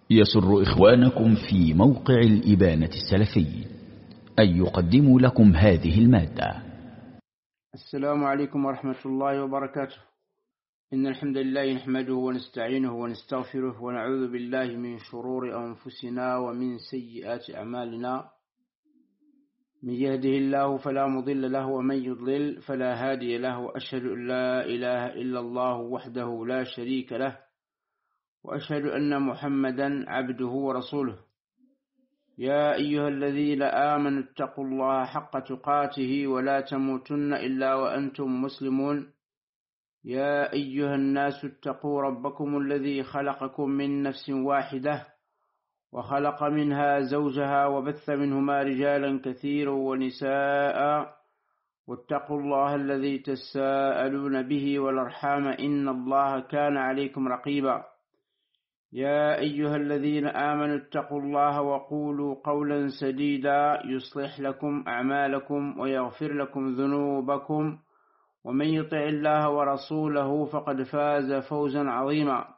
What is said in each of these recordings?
يسر إخوانكم في موقع الإبانة السلفي أن يقدموا لكم هذه المادة. السلام عليكم ورحمة الله وبركاته. إن الحمد لله نحمده ونستعينه ونستغفره ونعوذ بالله من شرور أنفسنا ومن سيئات أعمالنا. من يهده الله فلا مضل له ومن يضلل فلا هادي له، وأشهد أن لا إله إلا الله وحده لا شريك له، وأشهد أن محمدا عبده ورسوله. يا أيها الذين آمنوا اتقوا الله حق تقاته ولا تموتن إلا وأنتم مسلمون. يا أيها الناس اتقوا ربكم الذي خلقكم من نفس واحدة وخلق منها زوجها وبث منهما رجالا كثيرا ونساء، واتقوا الله الذي تساءلون به والأرحام إن الله كان عليكم رقيبا. يا أيها الذين آمنوا اتقوا الله وقولوا قولا سديدا يصلح لكم أعمالكم ويغفر لكم ذنوبكم، ومن يطع الله ورسوله فقد فاز فوزا عظيما.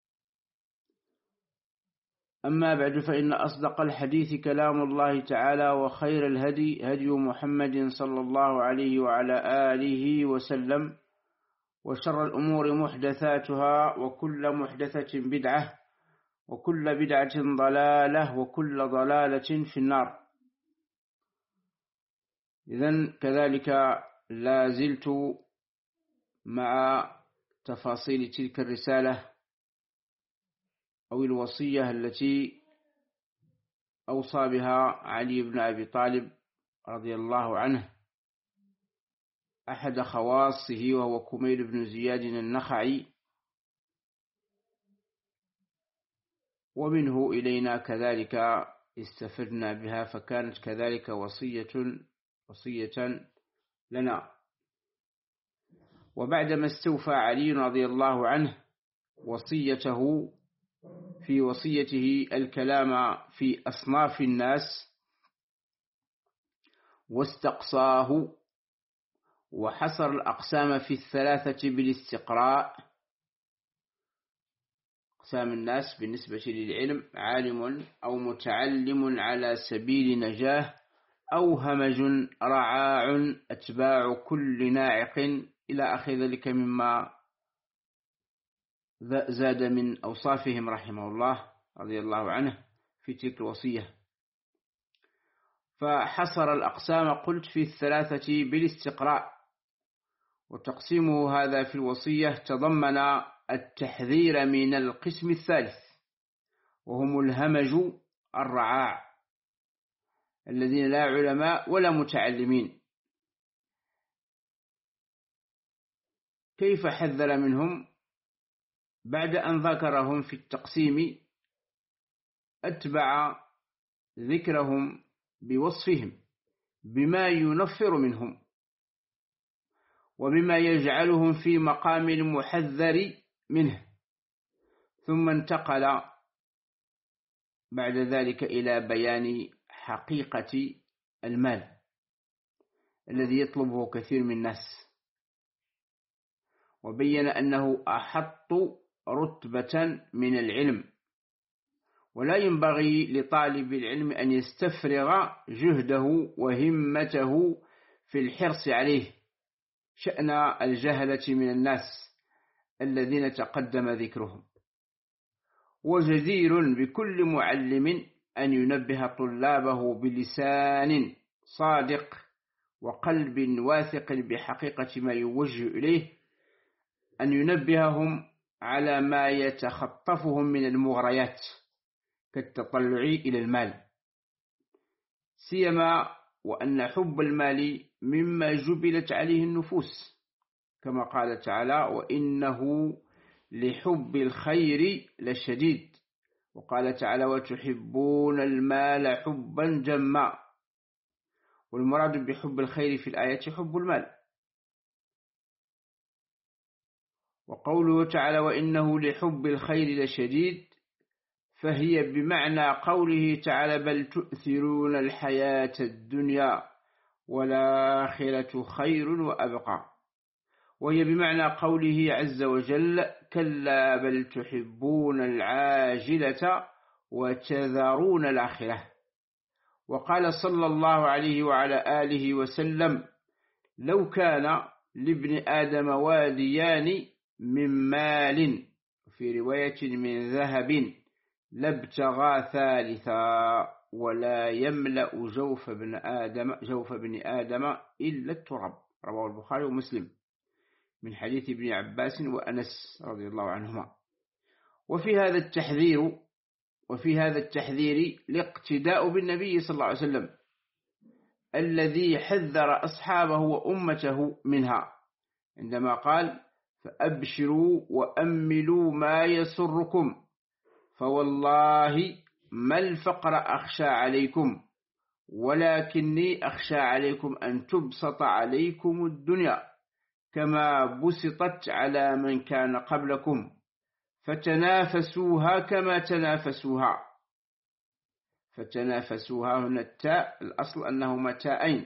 أما بعد، فإن أصدق الحديث كلام الله تعالى، وخير الهدي هدي محمد صلى الله عليه وعلى آله وسلم، وشر الأمور محدثاتها، وكل محدثة بدعة، وكل بدعة ضلالة، وكل ضلالة في النار. إذن كذلك لا زلت مع تفاصيل تلك الرسالة أو الوصية التي أوصى بها علي بن أبي طالب رضي الله عنه أحد خواصه، وهو كميل بن زياد النخعي، ومنه إلينا كذلك استفدنا بها، فكانت كذلك وصية لنا. وبعدما استوفى علي رضي الله عنه وصيته في وصيته الكلام في أصناف الناس، واستقصاه وحصر الأقسام في الثلاثة بالاستقراء. أقسام الناس بالنسبة للعلم: عالم أو متعلم على سبيل نجاه، أو همج رعاع أتباع كل ناعق، إلى آخر ذلك مما زاد من أوصافهم رحمه الله رضي الله عنه في تلك الوصية. فحصر الأقسام قلت في الثلاثة بالاستقراء. وتقسيمه هذا في الوصية تضمن التحذير من القسم الثالث، وهم الهمج الرعاع الذين لا علماء ولا متعلمين. كيف حذر منهم؟ بعد أن ذكرهم في التقسيم أتبع ذكرهم بوصفهم بما ينفر منهم وبما يجعلهم في مقام المحذر منه، ثم انتقل بعد ذلك إلى بيان حقيقة المال الذي يطلبه كثير من الناس، وبين أنه أحط رتبة من العلم، ولا ينبغي لطالب العلم أن يستفرغ جهده وهمته في الحرص عليه شأن الجهلة من الناس الذين تقدم ذكرهم. وجدير بكل معلم أن ينبه طلابه بلسان صادق وقلب واثق بحقيقة ما يوجه إليه، أن ينبههم على ما يتخطفهم من المغريات كالتطلع إلى المال، سيما وأن حب المال مما جبلت عليه النفوس، كما قال تعالى: وإنه لحب الخير لشديد. وقال تعالى: وتحبون المال حبا جما. والمراد بحب الخير في الآية حب المال. وقوله تعالى: وإنه لحب الخير لشديد، فهي بمعنى قوله تعالى: بل تؤثرون الحياة الدنيا والآخرة خير وأبقى. وهي بمعنى قوله عز وجل: كلا بل تحبون العاجلة وتذرون الآخرة. وقال صلى الله عليه وعلى آله وسلم: لو كان لابن آدم واديان من مال، في رواية من ذهب، لابتغى ثالثا، ولا يملأ جوف ابن آدم إلا التراب. رواه البخاري ومسلم من حديث ابن عباس وأنس رضي الله عنهما. وفي هذا التحذير الاقتداء بالنبي صلى الله عليه وسلم الذي حذر أصحابه وأمته منها عندما قال: فأبشروا وأملوا ما يسركم، فوالله ما الفقر أخشى عليكم، ولكني أخشى عليكم أن تبسط عليكم الدنيا كما بسطت على من كان قبلكم، فتنافسوها كما تنافسوها. فتنافسوها هنا التاء الأصل أنهما تاءين،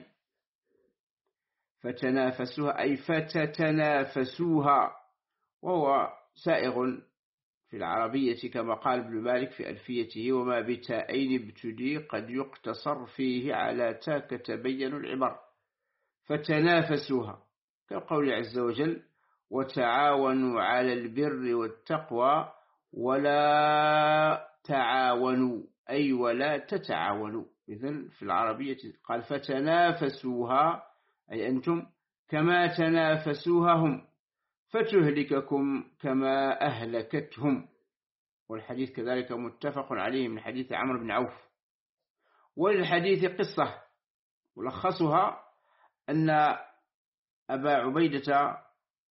فتنافسوها أي فتتنافسوها، وهو سائغ في العربية كما قال ابن مالك في ألفيته: وما بتاءين ابتدي قد يقتصر فيه على تاك تبين العبر. فتنافسوها كقول عز وجل: وتعاونوا على البر والتقوى ولا تعاونوا، أي ولا تتعاونوا. إذن في العربية قال فتنافسوها أي أنتم كما تنافسوها هم، فتهلككم كما أهلكتهم. والحديث كذلك متفق عليه من حديث عمرو بن عوف. وللحديث قصة ملخصها أن أبا عبيدة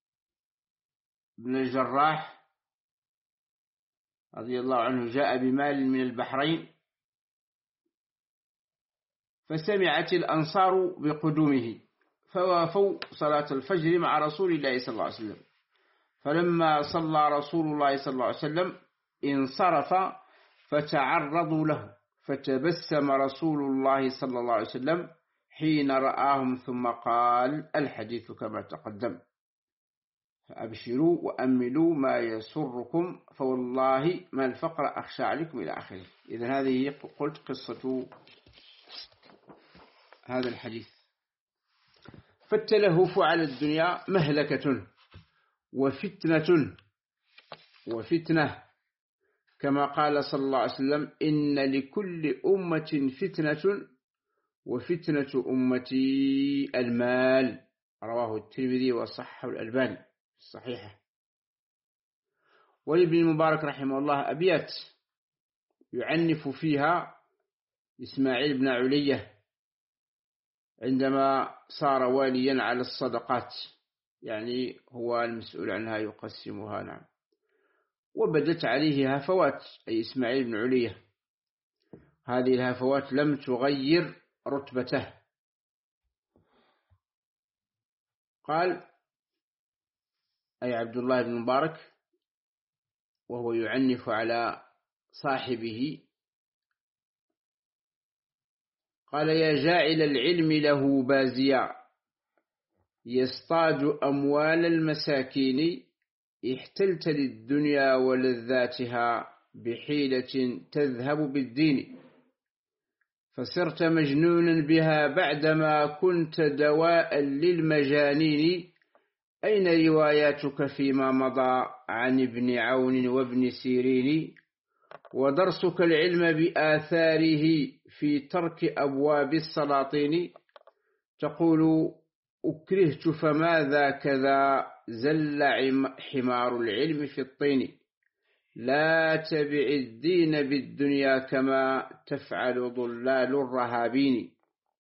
بن الجراح رضي الله عنه جاء بمال من البحرين، فسمعت الأنصار بقدومه فوافوا صلاة الفجر مع رسول الله صلى الله عليه وسلم. فلما صلى رسول الله صلى الله عليه وسلم انصرف فتعرضوا له، فتبسم رسول الله صلى الله عليه وسلم حين رآهم ثم قال: الحديث كما تقدم: فأبشروا وأملوا ما يسركم، فوالله ما الفقر أخشى عليكم إلى آخره. إذن هذه قلت قصة هذا الحديث. فالتلهف على الدنيا مهلكة وفتنة كما قال صلى الله عليه وسلم: إن لكل أمة فتنة وفتنة أمتي المال. رواه الترمذي وصححه الألباني الصحيحة. ولابن المبارك رحمه الله أبيات يعنف فيها إسماعيل بن علية عندما صار واليا على الصدقات، يعني هو المسؤول عنها يقسمها. نعم. وبدت عليه هفوات، أي إسماعيل بن علية، هذه الهفوات لم تغير رتبته. قال أي عبد الله بن مبارك وهو يعنف على صاحبه، قال: يا جاعل العلم له بازيا، يصطاد أموال المساكين، احتلت للدنيا ولذاتها بحيلة تذهب بالدين، فصرت مجنونا بها بعدما كنت دواء للمجانين. أين رواياتك فيما مضى عن ابن عون وابن سيرين؟ ودرسك العلم بآثاره في ترك أبواب السلاطين. تقول: أكرهت فماذا كذا، زل حمار العلم في الطين، لا تبع الدين بالدنيا كما تفعل ضلال الرهابين.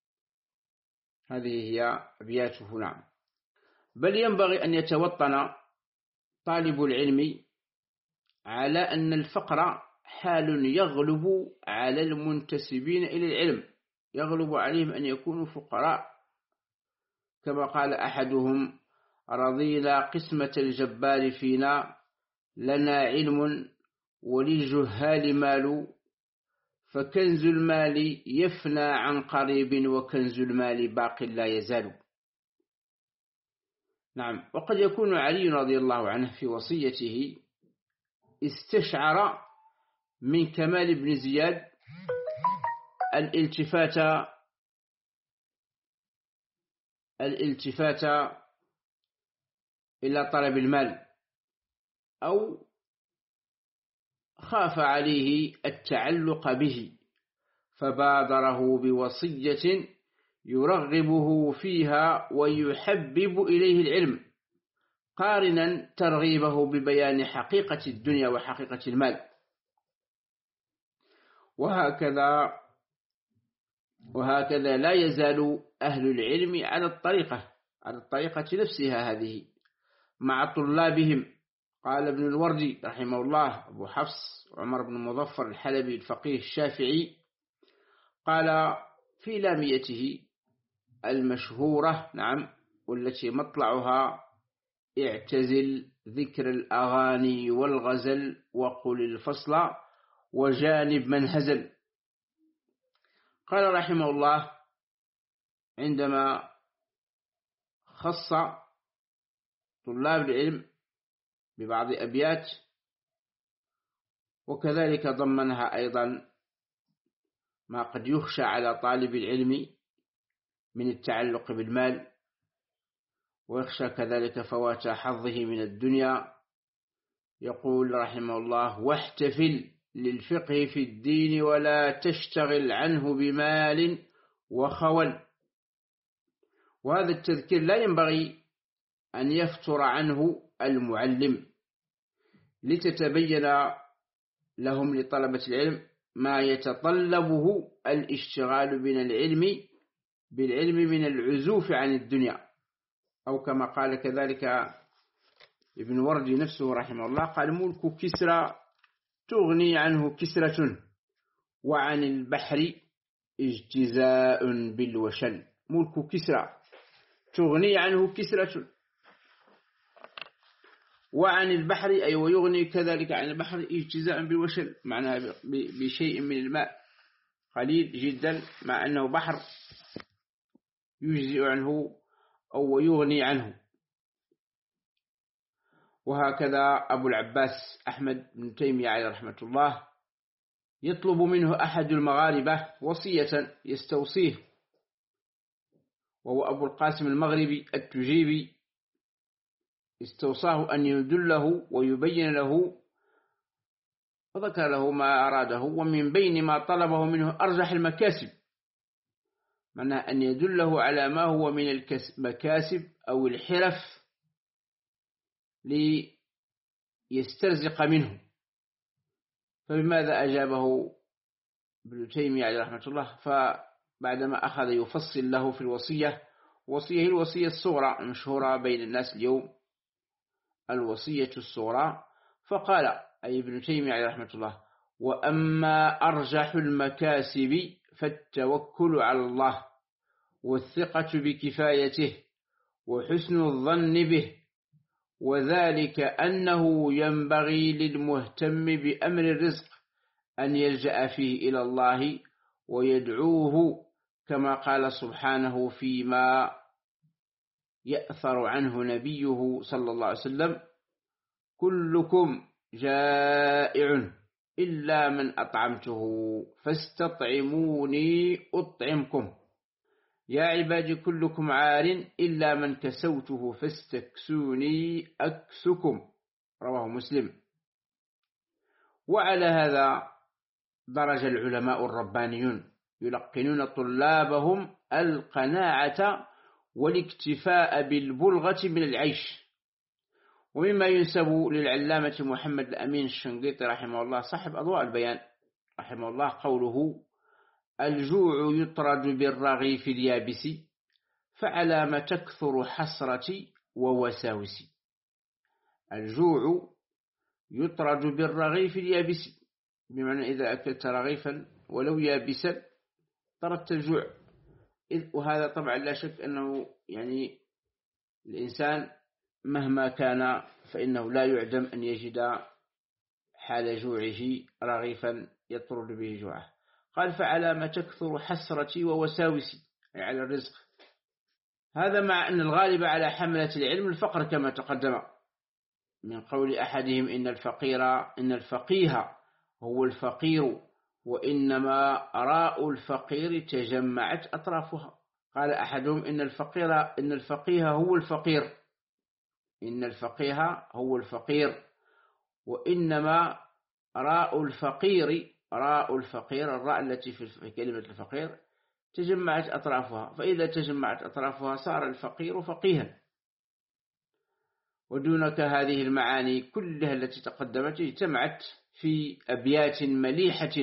هذه هي أبياته. نعم. بل ينبغي أن يتوطن طالب العلم على أن الفقر حال يغلب على المنتسبين إلى العلم، يغلب عليهم أن يكونوا فقراء، كما قال أحدهم: رضينا قسمة الجبار فينا، لنا علم وللجهال مال، فكنز المال يفنى عن قريب، وكنز المال باق لا يزال. نعم. وقد يكون علي رضي الله عنه في وصيته استشعر من كمال بن زياد الالتفات إلى طلب المال، أو خاف عليه التعلق به فبادره بوصية يرغبه فيها ويحبب إليه العلم، قارنا ترغيبه ببيان حقيقة الدنيا وحقيقة المال. وهكذا لا يزال أهل العلم على الطريقة نفسها هذه مع طلابهم. قال ابن الوردي رحمه الله أبو حفص عمر بن مظفر الحلبي الفقيه الشافعي، قال في لاميته المشهورة والتي مطلعها: اعتزل ذكر الأغاني والغزل وقل الفصل وجانب من هزل. قال رحمه الله عندما خص طلاب العلم ببعض أبيات، وكذلك ضمنها أيضا ما قد يخشى على طالب العلم من التعلق بالمال، ويخشى كذلك فوات حظه من الدنيا. يقول رحمه الله: واحتفل للفقه في الدين ولا تشتغل عنه بمال وخول. وهذا التذكير لا ينبغي أن يفتر عنه المعلم، لتتبين لهم لطلبة العلم ما يتطلبه الاشتغال بالعلم من العزوف عن الدنيا. أو كما قال كذلك ابن وردي نفسه رحمه الله، قال: ملك كسرى تغني عنه كسرة وعن البحر اجتزاء بالوشل. ملك كسرى تغني عنه كسرة، وعن البحر أي ويغني كذلك عن البحر اجتزاء بالوشل، معناها بشيء من الماء قليل جدا، مع أنه بحر يجزئ عنه أو يغني عنه. وهكذا أبو العباس أحمد بن تيمية عليه رحمة الله يطلب منه أحد المغاربة وصية يستوصيه، وهو أبو القاسم المغربي التجيبي، استوصاه أن يدله ويبين له، وذكر له ما أراده، ومن بين ما طلبه منه أرجح المكاسب، معناه أن يدله على ما هو من المكاسب أو الحرف ليسترزق منه. فبماذا أجابه ابن تيمية عليه رحمة الله؟ فبعدما أخذ يفصل له في الوصية، الوصية الصغرى المشهورة بين الناس اليوم، الوصية الصغرى، فقال أي ابن تيمية عليه رحمة الله: وأما أرجح المكاسب فالتوكل على الله، والثقة بكفايته، وحسن الظن به، وذلك أنه ينبغي للمهتم بأمر الرزق أن يلجأ فيه إلى الله ويدعوه، كما قال سبحانه فيما يأثر عنه نبيه صلى الله عليه وسلم: كلكم جائع إلا من أطعمته فاستطعموني أطعمكم، يا عبادي كلكم عار إلا من كسوته فاستكسوني أكسكم، رواه مسلم. وعلى هذا درج العلماء الربانيون يلقنون طلابهم القناعة والاكتفاء بالبلغة من العيش. ومما ينسب للعلامة محمد الأمين الشنقيطي رحمه الله صاحب أضواء البيان رحمه الله قوله: الجوع يطرد بالرغيف اليابس فعلى ما تكثر حسرتي ووساوسي. الجوع يطرد بالرغيف اليابس، بمعنى إذا أكلت رغيفا ولو يابسا طردت الجوع. وهذا طبعا لا شك أنه يعني الإنسان مهما كان فإنه لا يعدم أن يجد حال جوعه رغيفا يطرد به جوعه. قال: فعلى ما تكثر حسرتي ووساوسي، أي على الرزق. هذا مع أن الغالب على حملة العلم الفقر كما تقدم، من قول أحدهم: إن الفقيه هو الفقير، وإنما راء الفقير تجمعت أطرافها. قال أحدهم إن الفقيه هو الفقير، إن الفقيه هو الفقير، وإنما راء الفقير، الراء التي في كلمة الفقير تجمعت أطرافها، فإذا تجمعت أطرافها صار الفقير فقيها. ودونك هذه المعاني كلها التي تقدمت اجتمعت في أبيات مليحة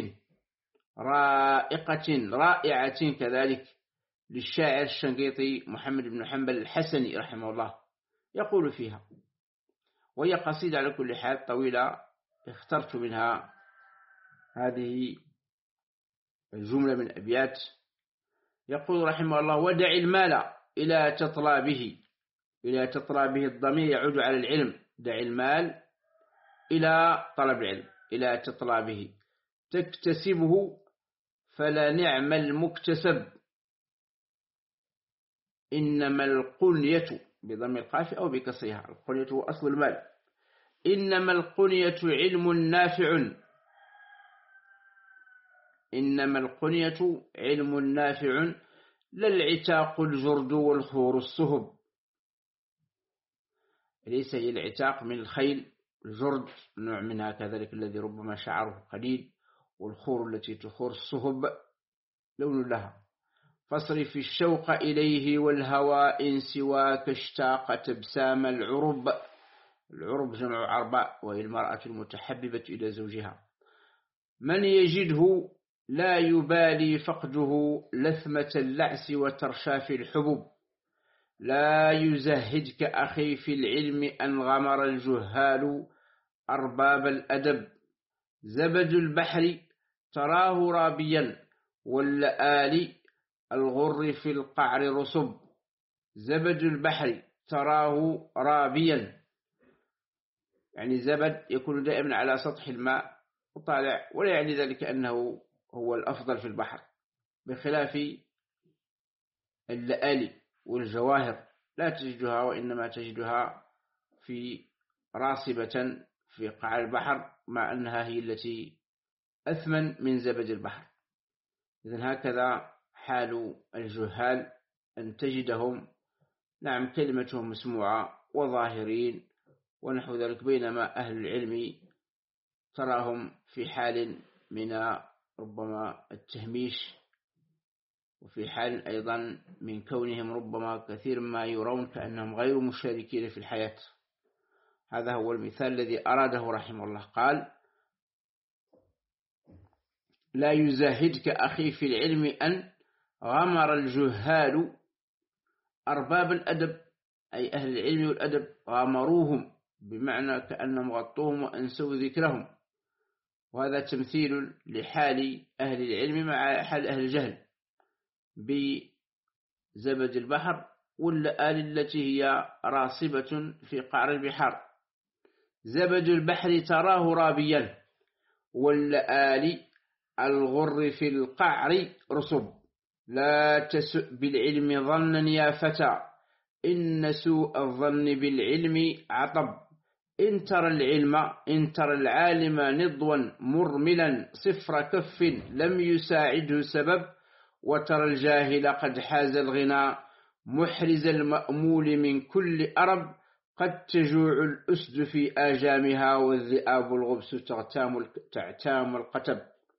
رائعة كذلك للشاعر الشنقيطي محمد بن حنبل الحسني رحمه الله، يقول فيها، وهي قصيدة على كل حال طويلة، اخترت منها هذه الجملة من أبيات. يقول رحمه الله: ودع المال إلى تطلابه، إلى تطلابه الضمير يعود على العلم، دع المال إلى طلب العلم، إلى تطلابه، تكتسبه فلا نعم المكتسب، إنما القنية بضم القاف أو بكسرها، القنية هو أصل المال، إنما القنية علم نافع، إنما القنية علم نافع، لا العتاق الجرد والخور الصهب. ليس هي العتاق من الخيل، الجرد نوع منها كذلك الذي ربما شعره قليل، والخور التي تخور الصهب لون لها. فاصرف الشوق إليه والهوى إن سواك اشتاق تبسام العرب، العرب جمع عرباء وهي المرأة المتحببة إلى زوجها. من يجده لا يبالي فقده لثمة اللعس وترشاف الحبب، لا يزهدك أخي في العلم أن غمر الجهال أرباب الأدب، زبد البحر تراه رابيا واللآلي الغر في القعر رسب، زبد البحر تراه رابيا، يعني زبد يكون دائما على سطح الماء وطالع، ولا يعني ذلك أنه هو الأفضل في البحر، بخلاف اللآلي والجواهر لا تجدها، وإنما تجدها في راسبة في قاع البحر، مع أنها هي التي أثمن من زبد البحر. إذن هكذا حال الجهال، أن تجدهم نعم كلمتهم مسموعة وظاهرين ونحو ذلك، بينما أهل العلم تراهم في حال من ربما التهميش، وفي حال أيضا من كونهم ربما كثير ما يرون كأنهم غير مشاركين في الحياة. هذا هو المثال الذي أراده رحمه الله. قال: لا يزاهدك أخي في العلم أن غمر الجهال أرباب الأدب، أي أهل العلم والأدب غمروهم، بمعنى كأنهم غطوهم وأنسوا ذكرهم، وهذا تمثيل لحال أهل العلم مع حال أهل الجهل بزبد البحر واللآل التي هي راصبة في قعر البحار. زبد البحر تراه رابيا واللآل الغر في القعر رسب، لا تسؤ بالعلم ظنا يا فتى إن سوء الظن بالعلم عطب، إن ترى العالم نضوا مرملا صفر كف لم يساعده سبب، وترى الجاهل قد حاز الغنى محرز المأمول من كل أرب، قد تجوع الأسد في آجامها والذئاب الغبس تعتام القتب.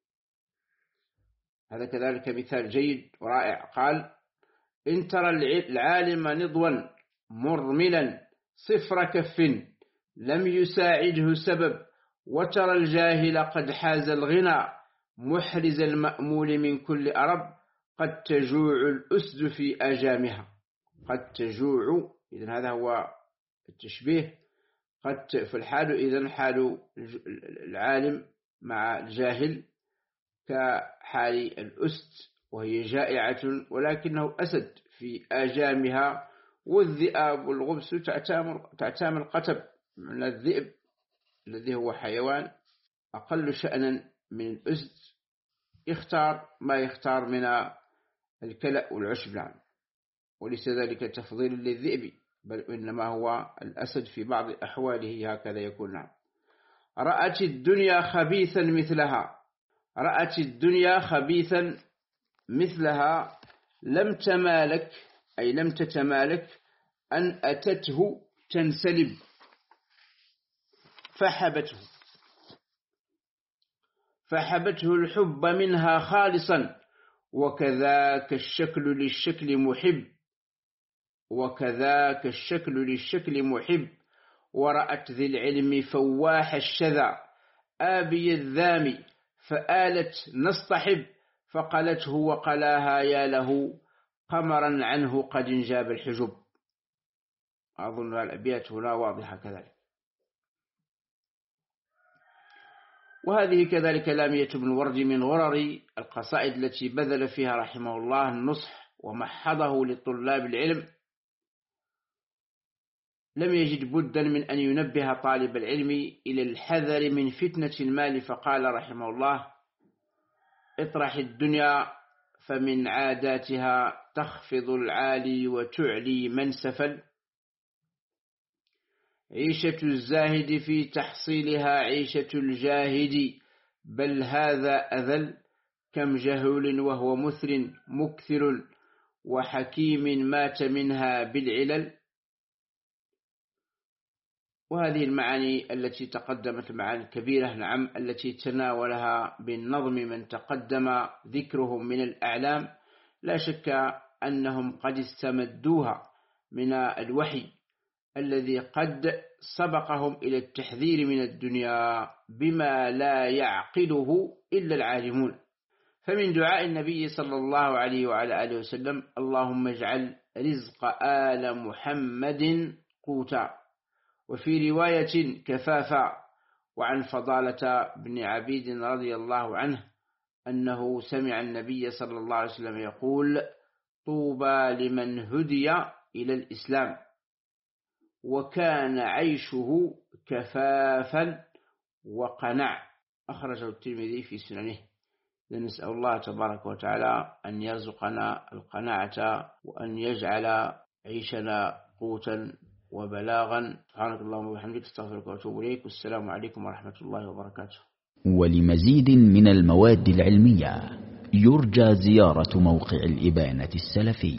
هذا كذلك مثال جيد ورائع. قال: إن ترى العالم نضوا مرملا صفر كف لم يساعده سبب، وترى الجاهل قد حاز الغنى محرز المأمول من كل أرب، قد تجوع الأسد في آجامها. قد تجوع، إذن هذا هو التشبيه. قد في الحال، إذن حال العالم مع الجاهل كحال الأسد، وهي جائعة ولكنه أسد في آجامها، والذئاب والغبس تعتام القتب، من الذئب الذي هو حيوان أقل شأنا من الأسد، يختار ما يختار من الكلأ والعشب، نعم، وليس ذلك تفضيل للذئب، بل إنما هو الأسد في بعض أحواله هكذا يكون، نعم. رأت الدنيا خبيثا مثلها، رأت الدنيا خبيثا مثلها لم تمالك، أي لم تتمالك أن أتته تنسلب فحبته الحب منها خالصا، وكذاك الشكل للشكل محب، وكذاك الشكل للشكل محب. ورأت ذي العلم فواح الشذا آبي الذام، فآلت نصطحب، فقلته وقلاها يا له قمرا عنه قد انجاب الحجب. أظن الأبيات هنا واضحة كذلك. وهذه كذلك لامية بن ورد من غرر القصائد التي بذل فيها رحمه الله النصح ومحضه لطلاب العلم. لم يجد بدا من أن ينبه طالب العلم إلى الحذر من فتنة المال، فقال رحمه الله: اطرح الدنيا فمن عاداتها تخفض العالي وتعلي من سفل، عيشة الزاهد في تحصيلها عيشة الجاهد، بل هذا أذل، كم جهول وهو مثر مكثر، وحكيم مات منها بالعلل. وهذه المعاني التي تقدمت، المعاني الكبيرة نعم، التي تناولها بالنظم من تقدم ذكرهم من الأعلام، لا شك أنهم قد استمدوها من الوحي الذي قد سبقهم إلى التحذير من الدنيا بما لا يعقله إلا العالمون. فمن دعاء النبي صلى الله عليه وعلى آله وسلم: اللهم اجعل رزق آل محمد قوتا، وفي رواية كفافا. وعن فضالة بن عبيد رضي الله عنه أنه سمع النبي صلى الله عليه وسلم يقول: طوبى لمن هدي إلى الإسلام وكان عيشه كفافا وقنع. أخرجه الترمذي في سننه. نسأل الله تبارك وتعالى أن يرزقنا القناعة وأن يجعل عيشنا قوتا وبلاغا. سبحانك اللهم وبحمدك، استغفرك واتوب اليك، والسلام عليكم ورحمة الله وبركاته. ولمزيد من المواد العلمية يرجى زيارة موقع الإبانة السلفي.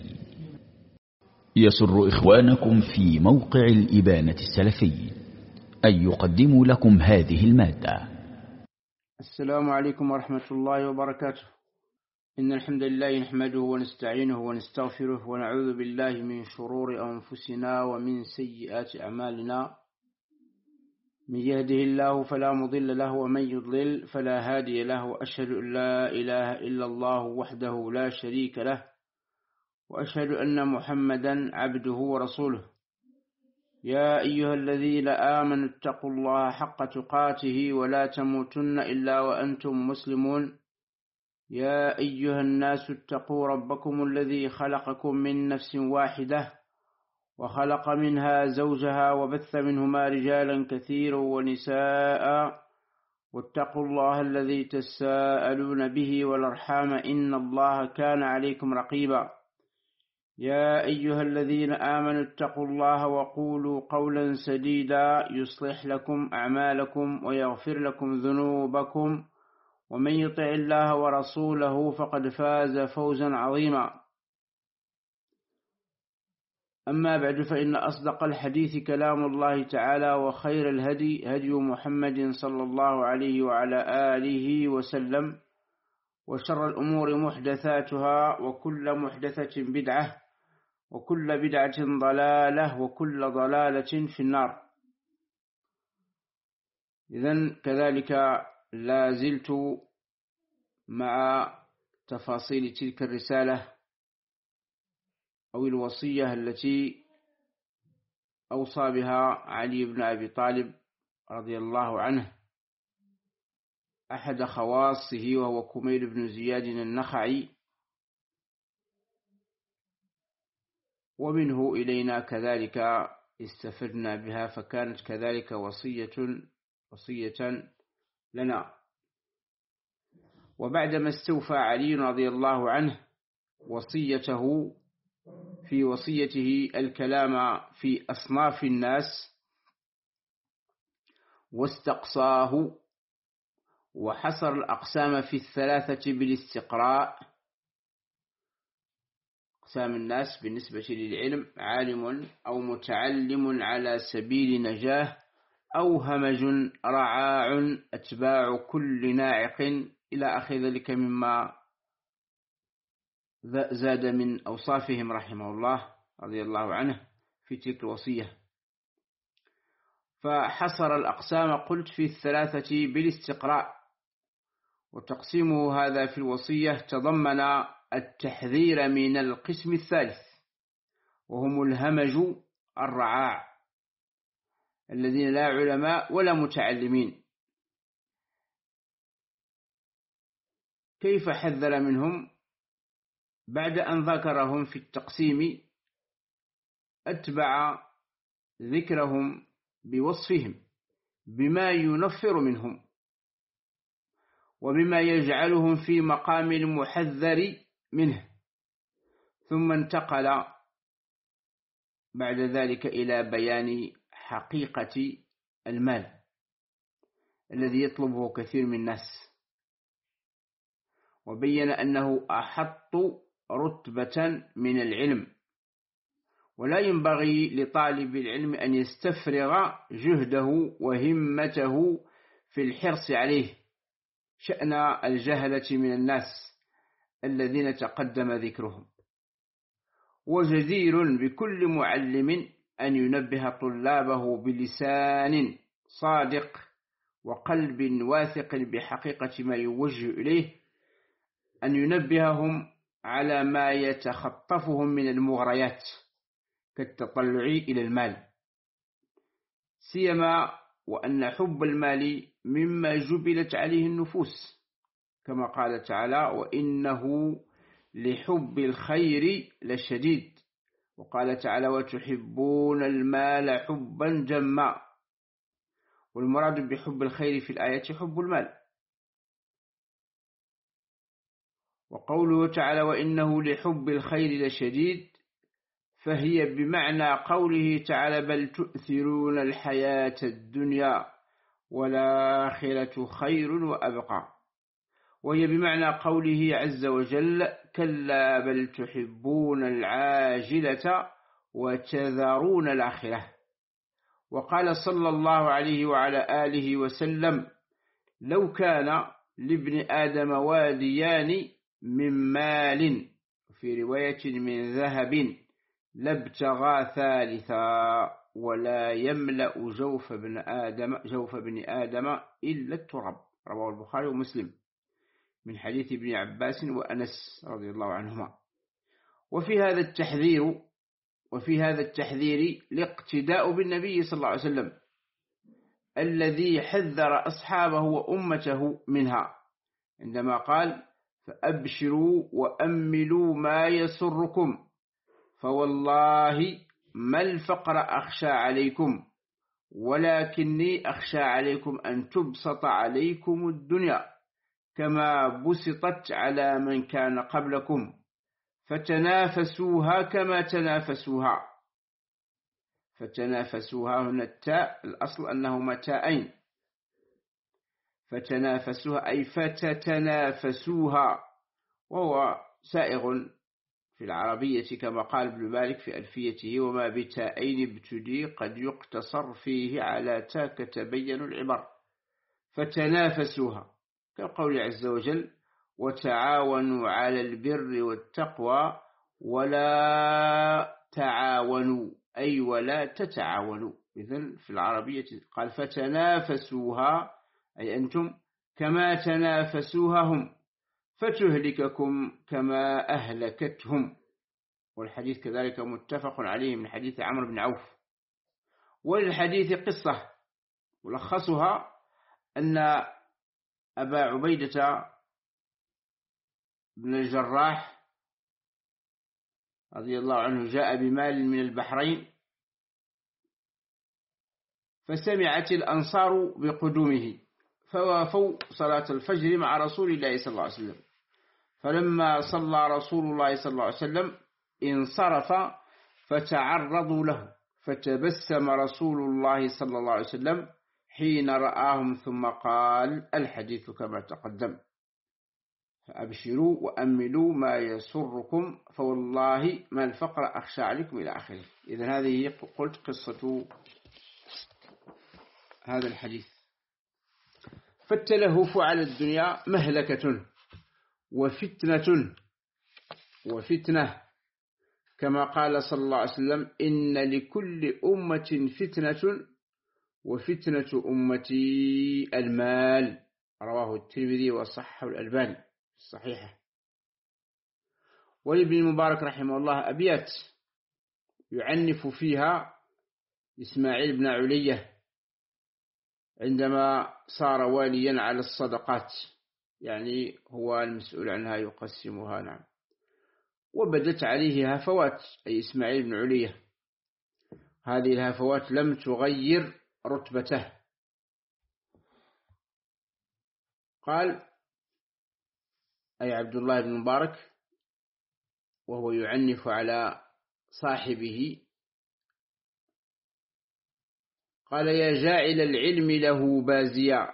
يسر إخوانكم في موقع الإبانة السلفي أن يقدموا لكم هذه المادة. السلام عليكم ورحمة الله وبركاته. إن الحمد لله نحمده ونستعينه ونستغفره ونعوذ بالله من شرور أنفسنا ومن سيئات أعمالنا. من يهده الله فلا مضل له ومن يضلل فلا هادي له، وأشهد أن لا إله إلا الله وحده لا شريك له، وأشهد أن محمدا عبده ورسوله. يا أيها الذين آمنوا اتقوا الله حق تقاته ولا تموتن إلا وأنتم مسلمون. يا أيها الناس اتقوا ربكم الذي خلقكم من نفس واحدة وخلق منها زوجها وبث منهما رجالا كثيرا ونساء، واتقوا الله الذي تساءلون به والأرحام إن الله كان عليكم رقيبا. يا أيها الذين آمنوا اتقوا الله وقولوا قولا سديدا يصلح لكم أعمالكم ويغفر لكم ذنوبكم، ومن يطع الله ورسوله فقد فاز فوزا عظيما. أما بعد، فإن أصدق الحديث كلام الله تعالى، وخير الهدي هدي محمد صلى الله عليه وعلى آله وسلم، وشر الأمور محدثاتها، وكل محدثة بدعة، وكل بدعة ضلالة، وكل ضلالة في النار. إذن كذلك لا زلت مع تفاصيل تلك الرسالة أو الوصية التي أوصى بها علي بن أبي طالب رضي الله عنه أحد خواصه، وهو كميل بن زياد النخعي، ومنه إلينا كذلك استفدنا بها، فكانت كذلك وصية لنا. وبعدما استوفى علي رضي الله عنه وصيته في وصيته الكلام في أصناف الناس واستقصاه، وحصر الأقسام في الثلاثة بالاستقراء. أقسام الناس بالنسبة للعلم: عالم أو متعلم على سبيل نجاه، أو همج رعاع أتباع كل ناعق، إلى آخر ذلك مما زاد من أوصافهم رحمه الله رضي الله عنه في تلك الوصية. فحصر الأقسام قلت في الثلاثة بالاستقراء. وتقسيمه هذا في الوصية تضمن التحذير من القسم الثالث، وهم الهمج الرعاع الذين لا علماء ولا متعلمين. كيف حذر منهم؟ بعد أن ذكرهم في التقسيم أتبع ذكرهم بوصفهم بما ينفر منهم وبما يجعلهم في مقام المحذر منه، ثم انتقل بعد ذلك إلى بيان حقيقة المال الذي يطلبه كثير من الناس، وبين أنه أحط رتبة من العلم، ولا ينبغي لطالب العلم أن يستفرغ جهده وهمته في الحرص عليه شأن الجهلة من الناس الذين تقدم ذكرهم. وجدير بكل معلم أن ينبه طلابه بلسان صادق وقلب واثق بحقيقة ما يوجه إليه، أن ينبههم على ما يتخطفهم من المغريات كالتطلع إلى المال، سيما وأن حب المال مما جبلت عليه النفوس، كما قال تعالى: وإنه لحب الخير لشديد. وقال تعالى: وتحبون المال حبا جما. والمراد بحب الخير في الآية حب المال. وقوله تعالى: وإنه لحب الخير لشديد، فهي بمعنى قوله تعالى: بل تؤثرون الحياة الدنيا والآخرة خير وأبقى. وهي بمعنى قوله عز وجل: كلا بل تحبون العاجلة وتذرون الآخرة. وقال صلى الله عليه وعلى آله وسلم: لو كان لابن آدم واديان من مال، في رواية من ذهب، لابتغى ثالثا، ولا يملأ جوف ابن آدم إلا التراب. رواه البخاري ومسلم من حديث ابن عباس وأنس رضي الله عنهما. وفي هذا التحذير الاقتداء بالنبي صلى الله عليه وسلم الذي حذر أصحابه وأمته منها عندما قال: فأبشروا وأملوا ما يسركم، فوالله ما الفقر أخشى عليكم، ولكني أخشى عليكم أن تبسط عليكم الدنيا كما بسطت على من كان قبلكم، فتنافسوها كما تنافسوها. فتنافسوها هنا التاء الأصل أنهما تاءين، فتنافسوها أي فتتنافسوها، وهو سائغ في العربية كما قال ابن مالك في ألفيته: وما بتاءين ابتدي قد يقتصر فيه على تاء كتبين العبر. فتنافسوها كقول عز وجل: وتعاونوا على البر والتقوى ولا تعاونوا، أي ولا تتعاونوا. إذن في العربية قال فتنافسوها أي أنتم كما تنافسوها هم، فتهلككم كما أهلكتهم. والحديث كذلك متفق عليه من حديث عمرو بن عوف. وللحديث قصة ملخصها أن أبا عبيدة بن الجراح رضي الله عنه جاء بمال من البحرين، فسمعت الأنصار بقدومه فوافوا صلاة الفجر مع رسول الله صلى الله عليه وسلم. فلما صلى رسول الله صلى الله عليه وسلم انصرف فتعرضوا له، فتبسم رسول الله صلى الله عليه وسلم حين رآهم ثم قال: الحديث كما تقدم، فأبشروا وأملوا ما يسركم فوالله ما الفقر أخشى عليكم إلى آخره. إذن هذه قلت قصة هذا الحديث. فالتلهف على الدنيا مهلكة وفتنة كما قال صلى الله عليه وسلم: إن لكل أمة فتنة وفتنة أمتي المال. رواه الترمذي وصححه الألباني الصحيحة. ولابن المبارك رحمه الله أبيات يعنف فيها إسماعيل بن علية عندما صار واليا على الصدقات، يعني هو المسؤول عنها يقسمها. نعم. وبدت عليه هفوات، أي إسماعيل بن علية، هذه الهفوات لم تغير رتبته. قال أي عبد الله بن مبارك وهو يعنف على صاحبه، قال: يا جاعل العلم له بازيا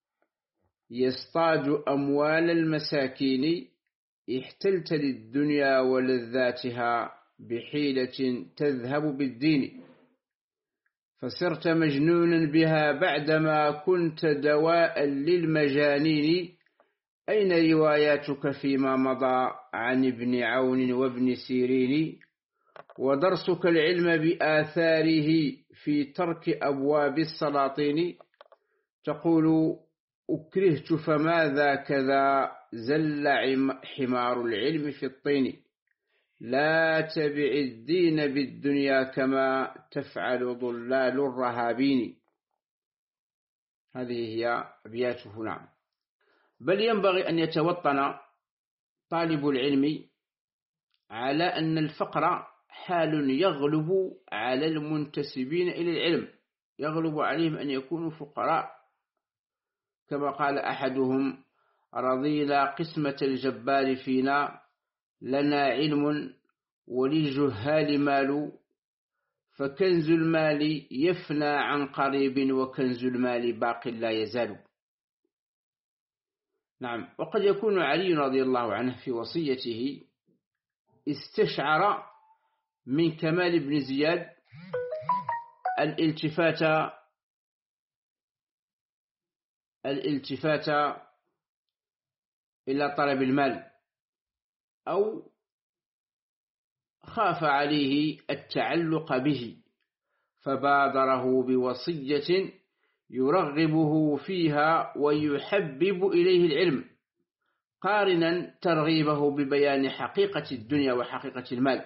يصطاد أموال المساكين، احتلت للدنيا ولذاتها بحيلة تذهب بالدين، فصرت مجنونا بها بعدما كنت دواء للمجانين. أين رواياتك فيما مضى عن ابن عون وابن سيرين؟ ودرسك العلم بآثاره في ترك أبواب السلاطين. تقول: أكرهت فماذا كذا، زل حمار العلم في الطين. لا تبع الدين بالدنيا كما تفعل ضلال الرهابين. هذه هي أبياته. نعم. بل ينبغي أن يتوطن طالب العلم على أن الفقر حال يغلب على المنتسبين إلى العلم، يغلب عليهم أن يكونوا فقراء، كما قال أحدهم: رضينا قسمة الجبار فينا، لنا علم وللجهال مال، فكنز المال يفنى عن قريب وكنز المال باق لا يزال. نعم. وقد يكون علي رضي الله عنه في وصيته استشعر من كمال ابن زياد الالتفات إلى طلب المال، أو خاف عليه التعلق به، فبادره بوصية يرغبه فيها ويحبب إليه العلم، قارنا ترغيبه ببيان حقيقة الدنيا وحقيقة المال.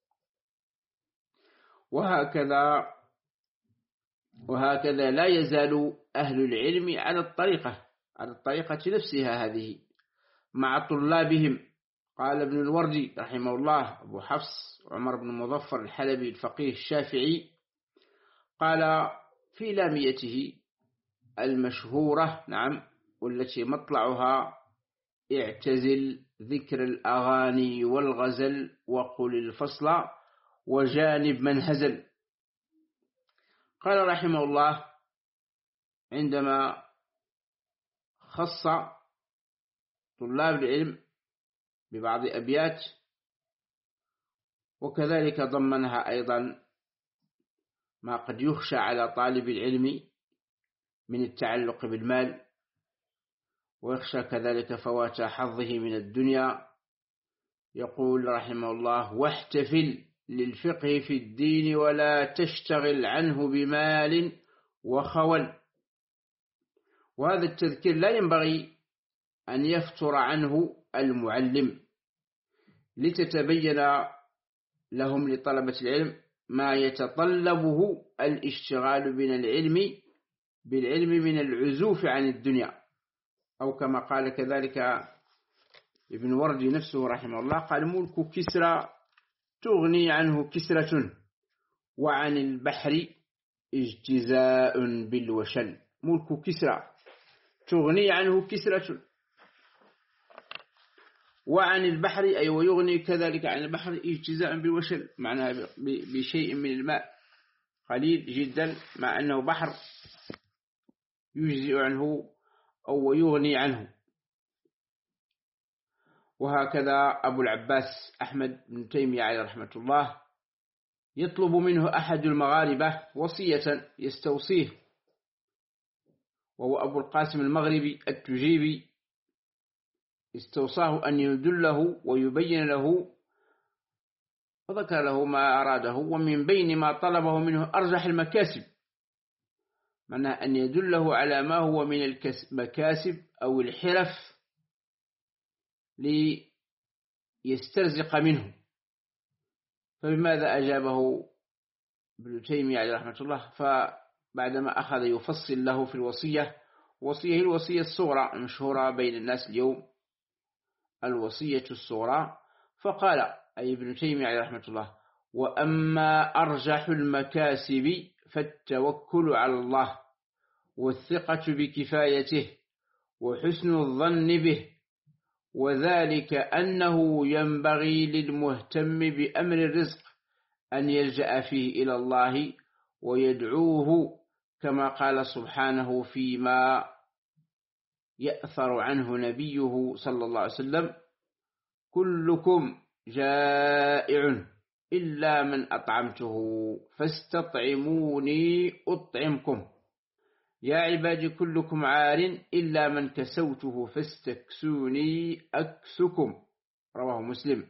وهكذا لا يزال أهل العلم على الطريقة نفسها هذه مع طلابهم. قال ابن الوردي رحمه الله، أبو حفص عمر بن مظفر الحلبي الفقيه الشافعي، قال في لاميته المشهورة، نعم، والتي مطلعها: اعتزل ذكر الأغاني والغزل وقل الفصل وجانب من هزل. قال رحمه الله عندما خص طلاب العلم ببعض أبيات، وكذلك ضمنها أيضا ما قد يخشى على طالب العلم من التعلق بالمال، ويخشى كذلك فوات حظه من الدنيا. يقول رحمه الله: واحتفل للفقه في الدين ولا تشتغل عنه بمال وخول. وهذا التذكير لا ينبغي أن يفتر عنه المعلم، لتتبين لهم لطلبة العلم ما يتطلبه الاشتغال بالعلم من العزوف عن الدنيا. أو كما قال كذلك ابن وردي نفسه رحمه الله، قال: ملك كسرى تغني عنه كسرة، وعن البحر اجتزاء بالوشل. ملك كسرى تغني عنه كسرة، وعن البحر أي ويغني كذلك عن البحر اجتزاء بالوشل، معناها بشيء من الماء قليل جدا، مع أنه بحر يجزئ عنه أو يغني عنه. وهكذا أبو العباس أحمد بن تيمية عليه رحمة الله يطلب منه أحد المغاربة وصية يستوصيه، وهو أبو القاسم المغربي التجيبي، استوصاه أن يدله ويبين له، وذكر له ما أراده، ومن بين ما طلبه منه أرجح المكاسب، معناه أن يدله على ما هو من المكاسب أو الحرف ليسترزق منه. فبماذا أجابه ابن تيمية عليه رحمة الله؟ فبعدما أخذ يفصل له في الوصية، الوصية الصغرى المشهورة بين الناس اليوم، الوصية الصغرى، فقال أي ابن تيمية عليه رحمة الله: وأما أرجح المكاسب فالتوكل على الله، والثقة بكفايته، وحسن الظن به، وذلك أنه ينبغي للمهتم بأمر الرزق أن يلجأ فيه إلى الله ويدعوه، كما قال سبحانه فيما يأثر عنه نبيه صلى الله عليه وسلم: كلكم جائع إلا من أطعمته فاستطعموني أطعمكم، يا عبادي كلكم عار إلا من كسوته فاستكسوني أكسكم، رواه مسلم.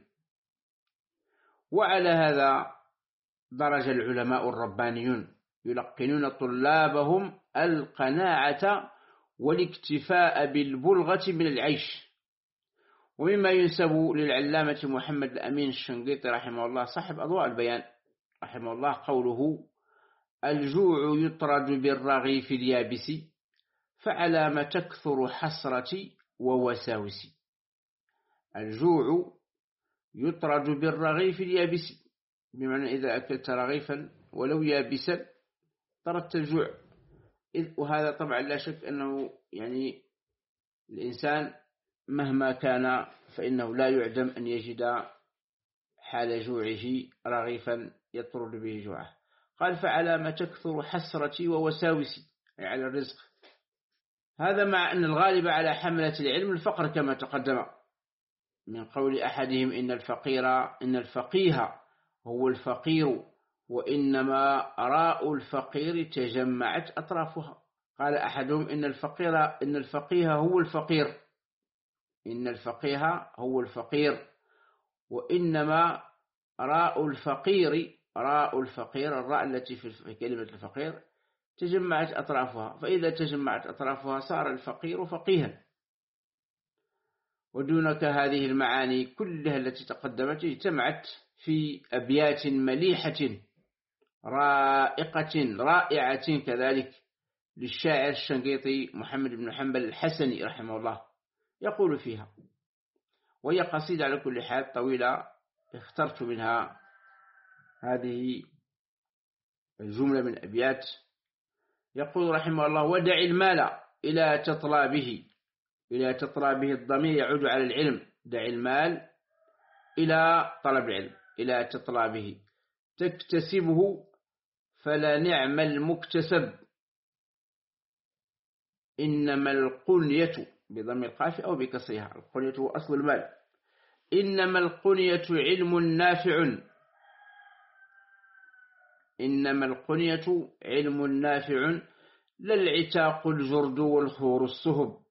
وعلى هذا درج العلماء الربانيون يلقنون طلابهم القناعة والاكتفاء بالبلغة من العيش. ومما ينسب للعلامة محمد الأمين الشنقيطي رحمه الله صاحب أضواء البيان رحمه الله قوله: الجوع يطرد بالرغيف اليابس، فعلى ما تكثر حسرتي ووساوسي. الجوع يطرد بالرغيف اليابس، بمعنى إذا أكلت رغيفا ولو يابسا طردت الجوع. وهذا طبعا لا شك أنه يعني الإنسان مهما كان فإنه لا يعدم أن يجد حال جوعه رغيفا يطرد به جوعه. قال: فعلى ما تكثر حسرتي ووساوسي، أي على الرزق. هذا مع أن الغالب على حملة العلم الفقر كما تقدم، من قول أحدهم: إن الفقيه هو الفقير، وإنما آراء الفقير تجمعت أطرافها. قال أحدهم: إن الفقيه هو الفقير، إن الفقيه هو الفقير، وإنما راء الفقير، الراء التي في كلمة الفقير تجمعت أطرافها، فإذا تجمعت أطرافها صار الفقير فقيها. ودونك هذه المعاني كلها التي تقدمت اجتمعت في أبيات مليحة رائعة كذلك للشاعر الشنقيطي محمد بن حنبل الحسني رحمه الله، يقول فيها، وهي قصيدة على كل حال طويلة، اخترت منها هذه الجملة من أبيات. يقول رحمه الله: ودع المال إلى تطلابه، الضمير يعود على العلم، دع المال إلى طلب العلم، إلى تطلابه، تكتسبه فلا نعم المكتسب، إنما القنية بضم القاف أو بكسرها، القنية هو أصل المال، إنما القنية علم نافع، إنما القنية علم نافع، لا العتاق الجرد والخور الصهب.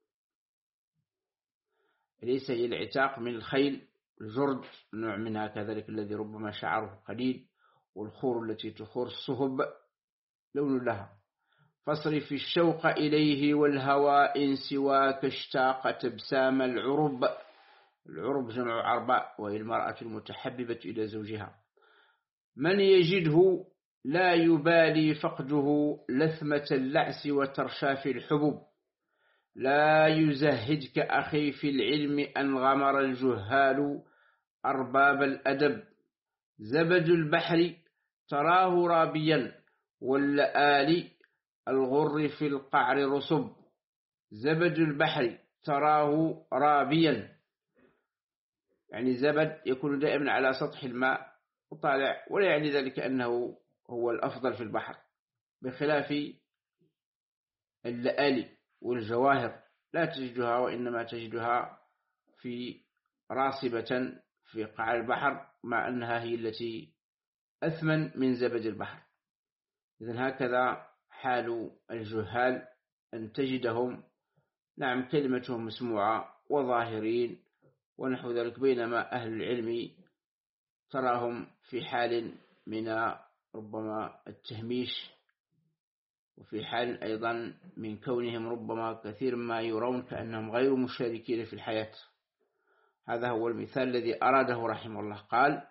ليس هي العتاق من الخيل، الجرد نوع منها كذلك الذي ربما شعره قليل، والخور التي تخور الصهب لون لها. فاصرف الشوق إليه والهوى إن سواك اشتاق تبسام العرب، العرب جمع عرباء وهي المرأة المتحببة إلى زوجها. من يجده لا يبالي فقده لثمة اللعس وترشاف الحبوب، لا يزهدك أخي في العلم أن غمر الجهال أرباب الأدب، زبد البحر تراه رابيا واللآلي الغر في القعر رسب، زبد البحر تراه رابيا، يعني زبد يكون دائما على سطح الماء وطالع، ولا يعني ذلك أنه هو الأفضل في البحر، بخلاف اللآلئ والجواهر لا تجدها، وإنما تجدها في راصبة في قاع البحر، مع أنها هي التي أثمن من زبد البحر. إذن هكذا حال الجهال، أن تجدهم نعم كلمتهم مسموعة وظاهرين ونحو ذلك، بينما أهل العلم تراهم في حال من ربما التهميش، وفي حال أيضا من كونهم ربما كثير ما يرون كأنهم غير مشاركين في الحياة. هذا هو المثال الذي أراده رحمه الله. قال: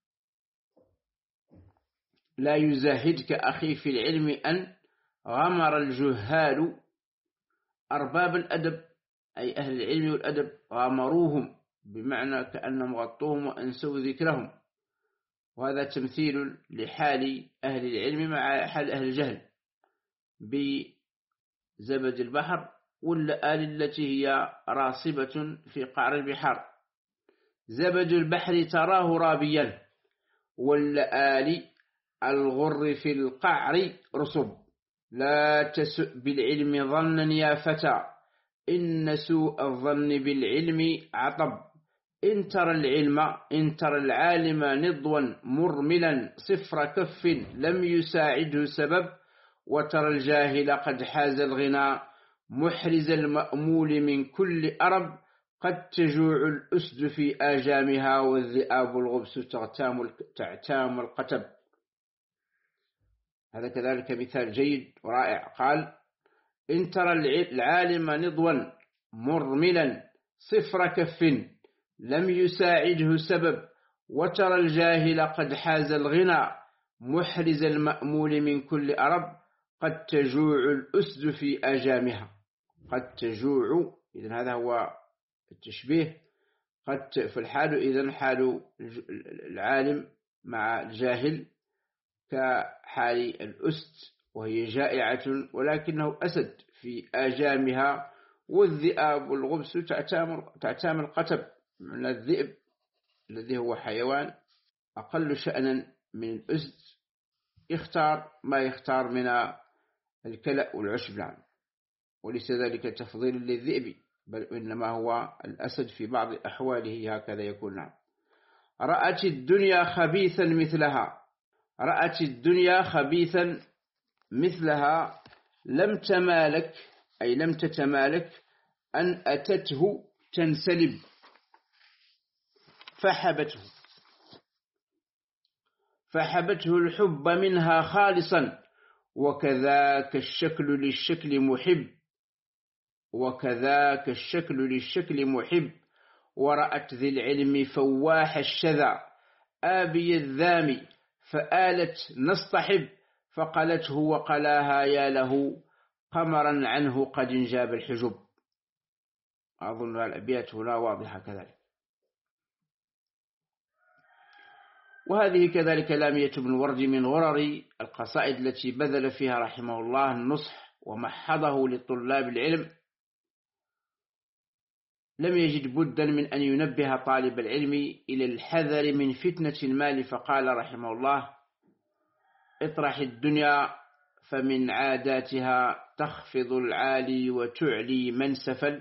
لا يزاهدك أخي في العلم أن غمر الجهال أرباب الأدب، أي أهل العلم والأدب غمروهم، بمعنى كأنهم غطوهم وأنسوا ذكرهم. وهذا تمثيل لحال أهل العلم مع حال أهل الجهل بزبد البحر واللآل التي هي راصبة في قعر البحار. زبد البحر تراه رابيا، واللآل الغر في القعر رسب. لا تسؤ بالعلم ظنا يا فتى، إن سوء الظن بالعلم عطب. إن ترى العالم نضوا مرملا صفر كف لم يساعده سبب، وترى الجاهل قد حاز الغنى محرز المأمول من كل أرب. قد تجوع الأسد في آجامها، والذئاب الغبس تعتام القتب. هذا كذلك مثال جيد ورائع. قال: إن ترى العالم نضوا مرملا صفر كف لم يساعده سبب، وترى الجاهل قد حاز الغنى محرز المأمول من كل أرب. قد تجوع الأسد في آجامها. قد تجوع، إذن هذا هو التشبيه. قد في الحال، إذن حال العالم مع الجاهل كحال الأسد، وهي جائعة ولكنه أسد في آجامها، والذئاب والغبس تعتام القتب، من الذئب الذي هو حيوان أقل شأنا من الأسد، يختار ما يختار من الكلأ والعشب، نعم، وليس ذلك تفضيل للذئب، بل إنما هو الأسد في بعض أحواله هكذا يكون. نعم. رأت الدنيا خبيثا مثلها. رأت الدنيا خبيثا مثلها لم تمالك، أي لم تتمالك أن أتته تنسلب فحبته الحب منها خالصا. وكذاك الشكل للشكل محب. ورأت ذي العلم فواح الشذا آبي الذام، فآلت نصطحب. فقلته وقلاها يا له قمرا عنه قد انجاب الحجب. أظن الأبيات هنا واضحة كذلك. وهذه كذلك لامية بن ورد من غرر القصائد التي بذل فيها رحمه الله النصح ومحضه لطلاب العلم. لم يجد بدا من أن ينبه طالب العلم إلى الحذر من فتنة المال، فقال رحمه الله: اطرح الدنيا فمن عاداتها تخفض العالي وتعلي من سفل.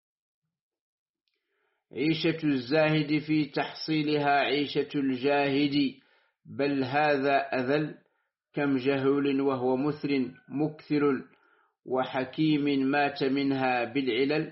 عيشة الزاهد في تحصيلها عيشة الجاهد، بل هذا أذل. كم جهول وهو مكثر، وحكيم مات منها بالعلل.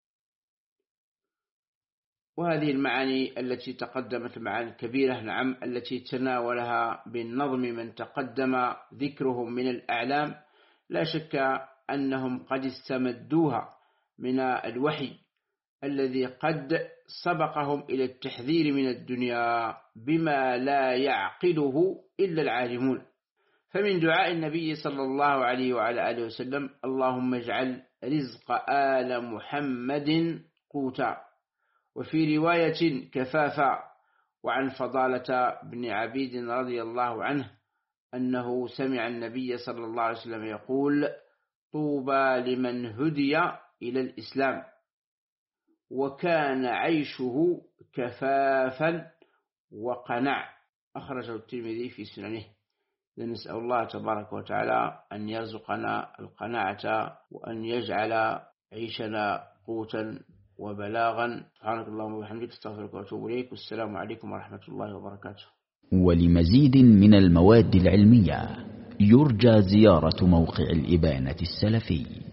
وهذه المعاني التي تقدمت، المعاني الكبيرة، نعم، التي تناولها بالنظم من تقدم ذكرهم من الأعلام، لا شك أنهم قد استمدوها من الوحي الذي قد سبقهم إلى التحذير من الدنيا بما لا يعقله إلا العالمون. فمن دعاء النبي صلى الله عليه وعلى آله وسلم: اللهم اجعل رزق آل محمد قوتا، وفي رواية كفافا. وعن فضالة بن عبيد رضي الله عنه أنه سمع النبي صلى الله عليه وسلم يقول: طوبى لمن هدي إلى الإسلام وكان عيشه كفافا وقنع. أخرجه الترمذي في سننه. نسأل الله تبارك وتعالى أن يرزقنا القناعة وأن يجعل عيشنا قوتا وبلاغا. سبحانك اللهم وبحمدك استغفرك وأتوب إليك، والسلام عليكم ورحمة الله وبركاته. ولمزيد من المواد العلمية يرجى زيارة موقع الإبانة السلفي.